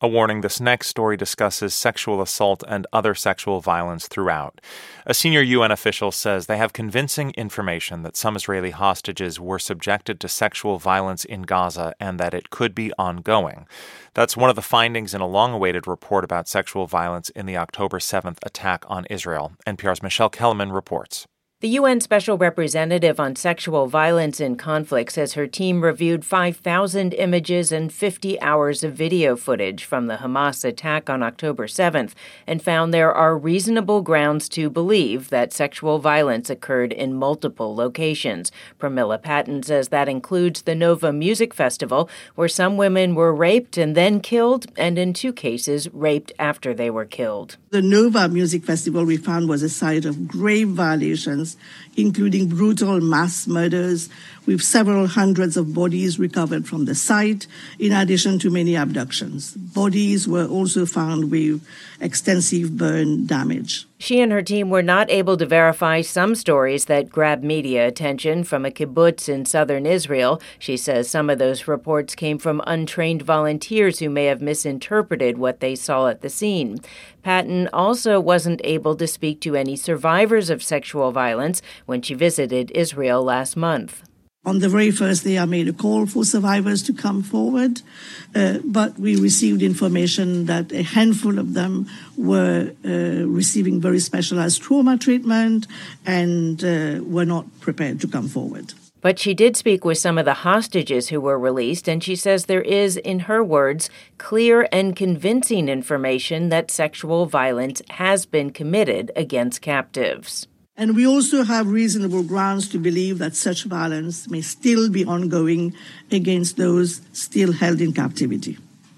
A warning, this next story discusses sexual assault and other sexual violence throughout. A senior UN official says they have convincing information that some Israeli hostages were subjected to sexual violence in Gaza and that it could be ongoing. That's one of the findings in a long-awaited report about sexual violence in the October 7th attack on Israel. NPR's Michelle Kellerman reports. The UN Special Representative on Sexual Violence in Conflict says her team reviewed 5,000 images and 50 hours of video footage from the Hamas attack on October 7th and found there are reasonable grounds to believe that sexual violence occurred in multiple locations. Pramila Patton says that includes the Nova Music Festival, where some women were raped and then killed, and in 2 cases, raped after they were killed. The Nova Music Festival, we found, was a site of grave violations, including brutal mass murders, with several hundreds of bodies recovered from the site, in addition to many abductions. Bodies were also found with extensive burn damage. She and her team were not able to verify some stories that grabbed media attention from a kibbutz in southern Israel. She says some of those reports came from untrained volunteers who may have misinterpreted what they saw at the scene. Patton also wasn't able to speak to any survivors of sexual violence when she visited Israel last month. On the very first day, I made a call for survivors to come forward, but we received information that a handful of them were receiving very specialized trauma treatment and were not prepared to come forward. But she did speak with some of the hostages who were released, and she says there is, in her words, clear and convincing information that sexual violence has been committed against captives. And we also have reasonable grounds to believe that such violence may still be ongoing against those still held in captivity.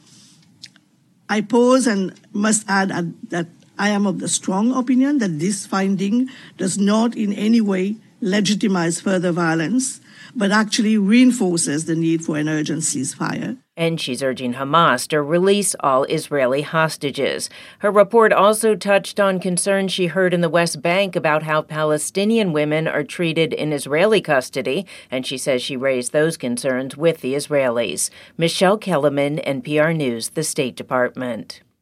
I pause and must add that I am of the strong opinion that this finding does not in any way legitimize further violence, but actually reinforces the need for an urgent ceasefire. And she's urging Hamas to release all Israeli hostages. Her report also touched on concerns she heard in the West Bank about how Palestinian women are treated in Israeli custody, and she says she raised those concerns with the Israelis. Michelle Kellerman, NPR News, the State Department.